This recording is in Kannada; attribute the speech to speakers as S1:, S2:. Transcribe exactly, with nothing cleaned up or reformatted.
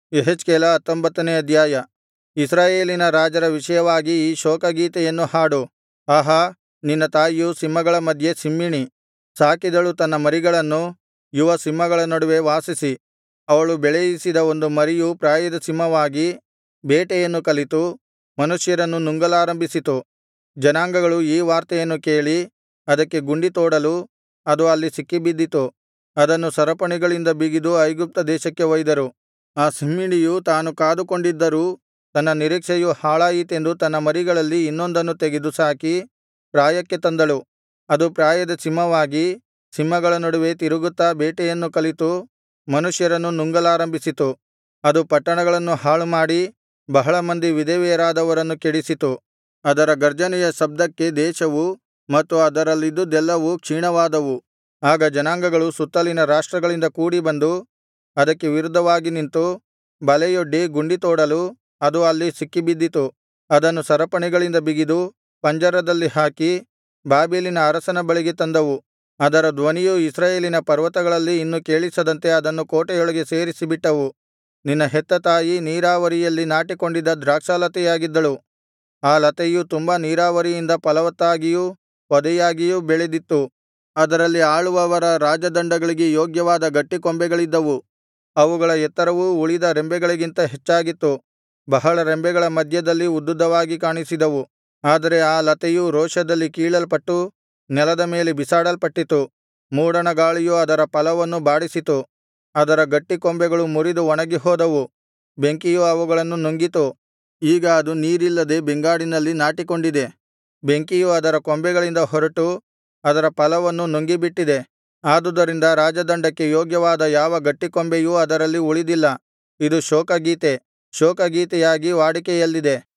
S1: ಯೆಹೆಜ್ಕೇಲ ಹತ್ತೊಂಬತ್ತನೇ ಅಧ್ಯಾಯ. ಇಸ್ರಾಯೇಲಿನ ರಾಜರ ವಿಷಯವಾಗಿ ಈ ಶೋಕಗೀತೆಯನ್ನು ಹಾಡು. ಆಹಾ, ನಿನ್ನ ತಾಯಿಯು ಸಿಂಹಗಳ ಮಧ್ಯೆ ಸಿಂಹಿಣಿ, ಸಾಕಿದಳು ತನ್ನ ಮರಿಗಳನ್ನು ಯುವ ಸಿಂಹಗಳ ನಡುವೆ ವಾಸಿಸಿ. ಅವಳು ಬೆಳೆಯಿಸಿದ ಒಂದು ಮರಿಯು ಪ್ರಾಯದ ಸಿಂಹವಾಗಿ ಬೇಟೆಯನ್ನು ಕಲಿತು ಮನುಷ್ಯರನ್ನು ನುಂಗಲಾರಂಭಿಸಿತು. ಜನಾಂಗಗಳು ಈ ವಾರ್ತೆಯನ್ನು ಕೇಳಿ ಅದಕ್ಕೆ ಗುಂಡಿ ತೋಡಲು ಅದು ಅಲ್ಲಿ ಸಿಕ್ಕಿಬಿದ್ದಿತು. ಅದನ್ನು ಸರಪಣಿಗಳಿಂದ ಬಿಗಿದು ಐಗುಪ್ತ ದೇಶಕ್ಕೆ ಒಯ್ದರು. ಆ ಸಿಂಹಿಣಿಯು ತಾನು ಕಾದುಕೊಂಡಿದ್ದರೂ ತನ್ನ ನಿರೀಕ್ಷೆಯು ಹಾಳಾಯಿತೆಂದು ತನ್ನ ಮರಿಗಳಲ್ಲಿ ಇನ್ನೊಂದನ್ನು ತೆಗೆದು ಸಾಕಿ ಪ್ರಾಯಕ್ಕೆ ತಂದಳು. ಅದು ಪ್ರಾಯದ ಸಿಂಹವಾಗಿ ಸಿಂಹಗಳ ನಡುವೆ ತಿರುಗುತ್ತಾ ಬೇಟೆಯನ್ನು ಕಲಿತು ಮನುಷ್ಯರನ್ನು ನುಂಗಲಾರಂಭಿಸಿತು. ಅದು ಪಟ್ಟಣಗಳನ್ನು ಹಾಳುಮಾಡಿ ಬಹಳ ಮಂದಿ ವಿಧವೆಯರಾದವರನ್ನು ಕೆಡಿಸಿತು. ಅದರ ಗರ್ಜನೆಯ ಶಬ್ದಕ್ಕೆ ದೇಶವು ಮತ್ತು ಅದರಲ್ಲಿದ್ದುದೆಲ್ಲವೂ ಕ್ಷೀಣವಾದವು. ಆಗ ಜನಾಂಗಗಳು ಸುತ್ತಲಿನ ರಾಷ್ಟ್ರಗಳಿಂದ ಕೂಡಿಬಂದು ಅದಕ್ಕೆ ವಿರುದ್ಧವಾಗಿ ನಿಂತು ಬಲೆಯೊಡ್ಡಿ ಗುಂಡಿ ತೋಡಲು ಅದು ಅಲ್ಲಿ ಸಿಕ್ಕಿಬಿದ್ದಿತು. ಅದನ್ನು ಸರಪಣಿಗಳಿಂದ ಬಿಗಿದು ಪಂಜರದಲ್ಲಿ ಹಾಕಿ ಬಾಬೆಲಿನ ಅರಸನ ಬಳಿಗೆ ತಂದವು. ಅದರ ಧ್ವನಿಯು ಇಸ್ರಾಯೇಲಿನ ಪರ್ವತಗಳಲ್ಲಿ ಇನ್ನು ಕೇಳಿಸದಂತೆ ಅದನ್ನು ಕೋಟೆಯೊಳಗೆ ಸೇರಿಸಿಬಿಟ್ಟವು. ನಿನ್ನ ಹೆತ್ತ ತಾಯಿ ನೀರಾವರಿಯಲ್ಲಿ ನಾಟಿಕೊಂಡಿದ್ದ ದ್ರಾಕ್ಷಾಲತೆಯಾಗಿದ್ದಳು. ಆ ಲತೆಯು ತುಂಬಾ ನೀರಾವರಿಯಿಂದ ಫಲವತ್ತಾಗಿಯೂ ಪೊದೆಯಾಗಿಯೂ ಬೆಳೆದಿತ್ತು. ಅದರಲ್ಲಿ ಆಳುವವರ ರಾಜದಂಡಗಳಿಗೆ ಯೋಗ್ಯವಾದ ಗಟ್ಟಿಕೊಂಬೆಗಳಿದ್ದವು. ಅವುಗಳ ಎತ್ತರವು ಉಳಿದ ರೆಂಬೆಗಳಿಗಿಂತ ಹೆಚ್ಚಾಗಿತ್ತು. ಬಹಳ ರೆಂಬೆಗಳ ಮಧ್ಯದಲ್ಲಿ ಉದ್ದುದ್ದವಾಗಿ ಕಾಣಿಸಿದವು. ಆದರೆ ಆ ಲತೆಯು ರೋಷದಲ್ಲಿ ಕೀಳಲ್ಪಟ್ಟು ನೆಲದ ಮೇಲೆ ಬಿಸಾಡಲ್ಪಟ್ಟಿತು. ಮೂಡಣ ಗಾಳಿಯು ಅದರ ಫಲವನ್ನು ಬಾಡಿಸಿತು. ಅದರ ಗಟ್ಟಿಕೊಂಬೆಗಳು ಮುರಿದು ಒಣಗಿಹೋದವು. ಬೆಂಕಿಯು ಅವುಗಳನ್ನು ನುಂಗಿತು. ಈಗ ಅದು ನೀರಿಲ್ಲದೆ ಬೆಂಗಾಡಿನಲ್ಲಿ ನಾಟಿಕೊಂಡಿದೆ. ಬೆಂಕಿಯು ಅದರ ಕೊಂಬೆಗಳಿಂದ ಹೊರಟು ಅದರ ಫಲವನ್ನು ನುಂಗಿಬಿಟ್ಟಿದೆ. ಆದುದರಿಂದ ರಾಜದಂಡಕ್ಕೆ ಯೋಗ್ಯವಾದ ಯಾವ ಗಟ್ಟಿಕೊಂಬೆಯೂ ಅದರಲ್ಲಿ ಉಳಿದಿಲ್ಲ. ಇದು ಶೋಕಗೀತೆ, ಶೋಕಗೀತೆಯಾಗಿ ವಾಡಿಕೆಯಲ್ಲಿದೆ.